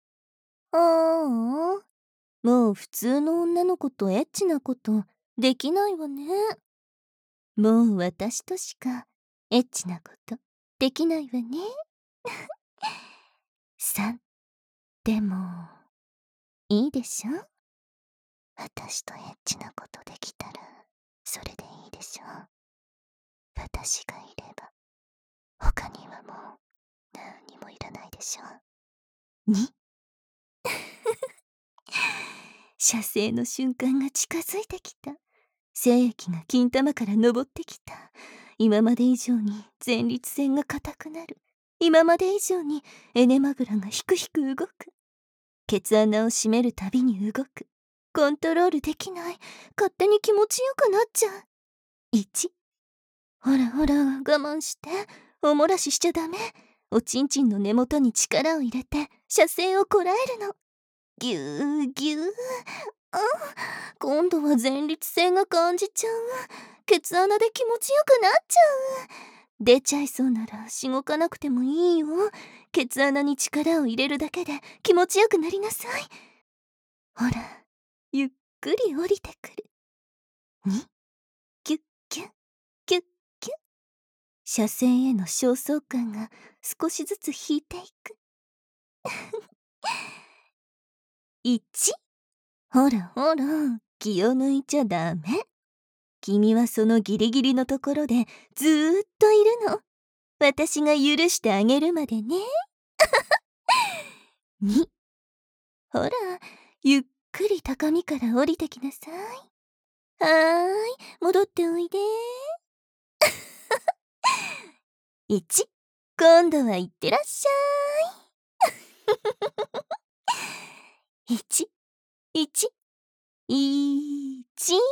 ああ、もう普通の女の子とエッチなことできないわね。もう私としかエッチなことできないわね。3、でもいいでしょ？私とエッチなことできたらそれでいいでしょ？私がいれば他にはもう何もいらないでしょ？ 2、射精の瞬間が近づいてきた。精液が金玉から昇ってきた。今まで以上に前立腺が硬くなる。今まで以上にエネマグラがひくひく動く。ケツ穴を閉めるたびに動く。コントロールできない。勝手に気持ちよくなっちゃう。1、ほらほら我慢して。お漏らししちゃダメ。おちんちんの根元に力を入れて射精をこらえるの。ぎゅーぎゅー。今度は前立腺が感じちゃう。ケツ穴で気持ちよくなっちゃう。出ちゃいそうならしごかなくてもいいよ。ケツ穴に力を入れるだけで気持ちよくなりなさい。ほら、ゆっくり降りてくる。2、キュッキュッキュッキュッ。射精への焦燥感が少しずつ引いていく。1、ほらほら、気を抜いちゃダメ。君はそのギリギリのところでずーっといるの。私が許してあげるまでね。2、ほら、ゆっくり高みから降りてきなさい。はーい、戻っておいで。1、今度は行ってらっしゃい。1、1、1。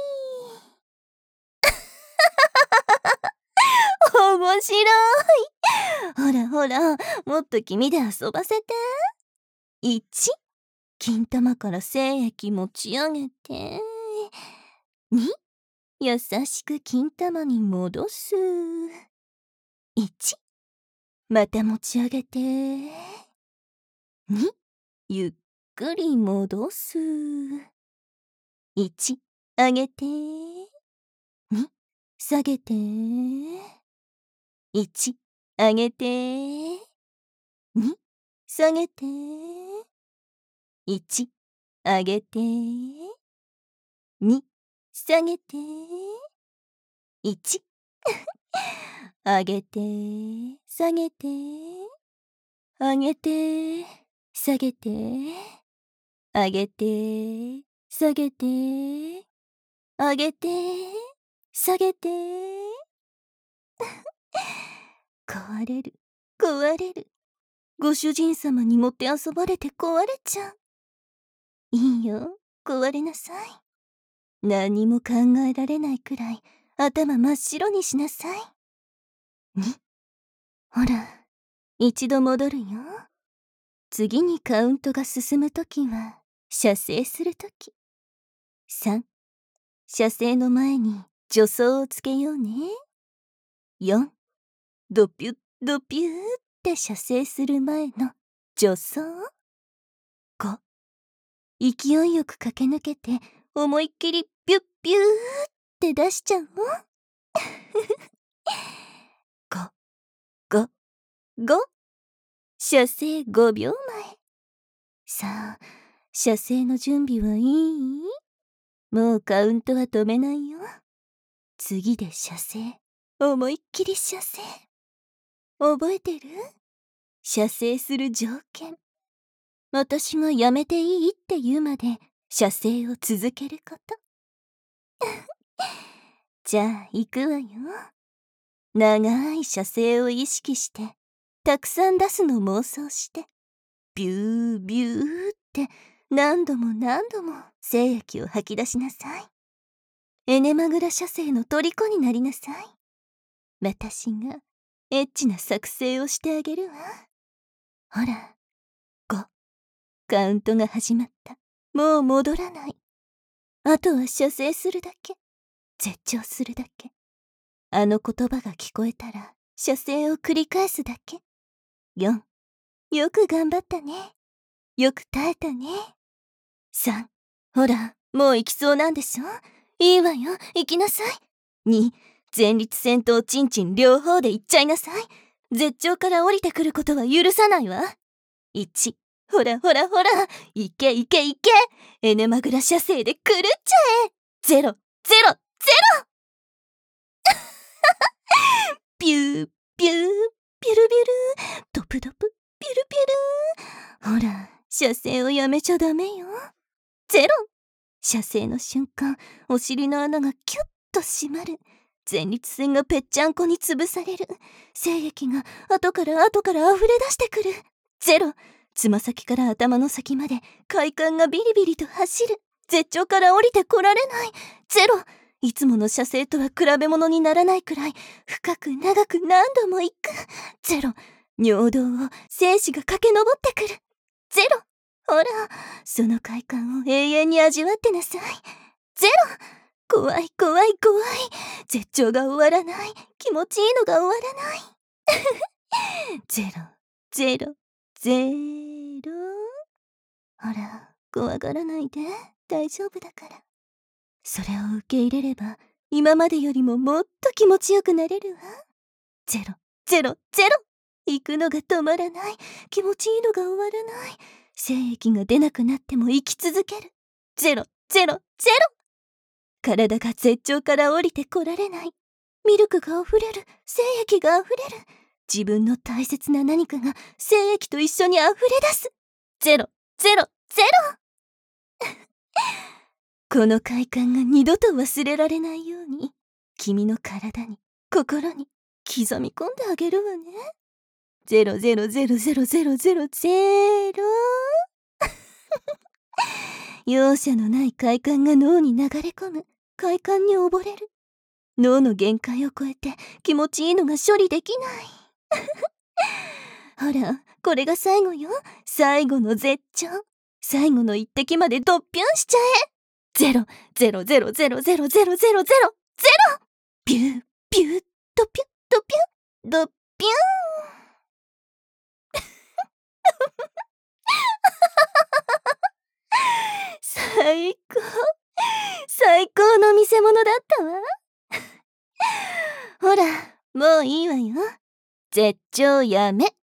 面白い。ほらほら、もっと君で遊ばせて。1、金玉から精液持ち上げて。2、優しく金玉に戻す。1、また持ち上げて。2、ゆっくり戻す。1、上げて。2、下げて。1、上げて。2、下げて。1、上げて。2、下げて。1、 上げて、下げて、上げて、下げて、上げて、下げて、上げて、下げて。壊れる、壊れる。ご主人様にもてあそばれて壊れちゃう。いいよ、壊れなさい。何も考えられないくらい頭真っ白にしなさい。ほら、一度戻るよ。次にカウントが進むときは、射精するとき。3、射精の前に助走をつけようね。4、ドピュッドピューって射精する前の助走。5、勢いよく駆け抜けて思いっきりピュッピューって出しちゃうの。5、5、5。射精5秒前。さあ、射精の準備はいい？もうカウントは止めないよ。次で射精。思いっきり射精。覚えてる？射精する条件。私がやめていいって言うまで射精を続けること。じゃあ行くわよ。長い射精を意識してたくさん出すの妄想してビュービューって何度も何度も精液を吐き出しなさい。エネマグラ射精の虜になりなさい。私がエッチな作成をしてあげるわ。ほら、5、カウントが始まった。もう戻らない。あとは射精するだけ。絶頂するだけ。あの言葉が聞こえたら射精を繰り返すだけ。4、よく頑張ったね。よく耐えたね。3、ほら、もう行きそうなんでしょ？いいわよ、行きなさい。2、前立腺とチンチン両方で行っちゃいなさい。絶頂から降りてくることは許さないわ。1、ほらほらほら、行け行け行け。エネマグラ射精で狂っちゃえ。0、0、0。ピュー、ピュー、ピュルピュル、ドプドプ、ピュルピュル。ほら、射精をやめちゃダメよ。0。射精の瞬間、お尻の穴がキュッと閉まる。前立腺がぺっちゃんこに潰される。精液が後から後から溢れ出してくる。0。つま先から頭の先まで快感がビリビリと走る。絶頂から降りてこられない。0。いつもの射精とは比べ物にならないくらい深く長く何度も行く。0。尿道を精子が駆け上ってくる。0。ほら、その快感を永遠に味わってなさい。0。怖い怖い怖い。絶頂が終わらない。気持ちいいのが終わらない。0、0、0。ほら、怖がらないで。大丈夫だから。それを受け入れれば、今までよりももっと気持ちよくなれるわ。0、0、0。行くのが止まらない。気持ちいいのが終わらない。精液が出なくなっても生き続ける。0、0、0。体が絶頂から降りてこられない。ミルクが溢れる。精液が溢れる。自分の大切な何かが精液と一緒に溢れ出す。0、0、0。この快感が二度と忘れられないように、君の体に、心に刻み込んであげるわね。0、0、0、0、0、0、0。容赦のない快感が脳に流れ込む。快感に溺れる。脳の限界を超えて気持ちいいのが処理できない。ほら、これが最後よ。最後の絶頂。最後の一滴までドッピュンしちゃえ。0、0、0、0、0、0、0、0、0。ピュー、ピュー、ドピュッ、ドピュッ、ドッピュン。最高。最高の見せ物だったわ。ほら、もういいわよ。絶頂やめ。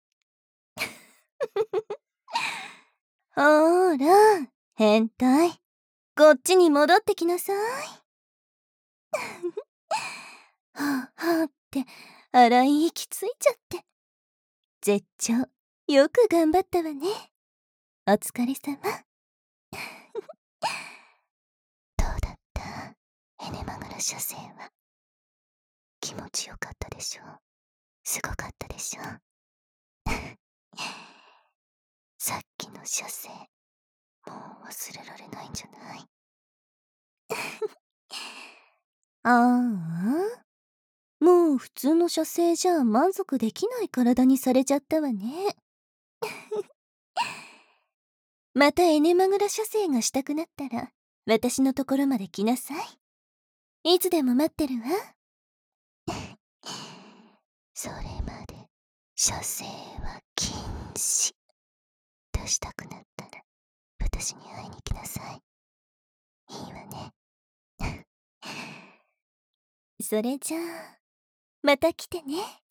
ほーら、変態。こっちに戻ってきなさい。 はあはあって荒い息ついちゃって。絶頂。よく頑張ったわね。お疲れ様。どうだった？エネマグラ射精は。気持ちよかったでしょ？すごかったでしょ？さっきの射精、もう忘れられないんじゃない？ああ、もう普通の射精じゃ満足できない体にされちゃったわね。またエネマグラ射精がしたくなったら、私のところまで来なさい。いつでも待ってるわ。それまで、射精は禁止。出したくなったら、私に会いに来なさい。いいわね。それじゃあ、また来てね。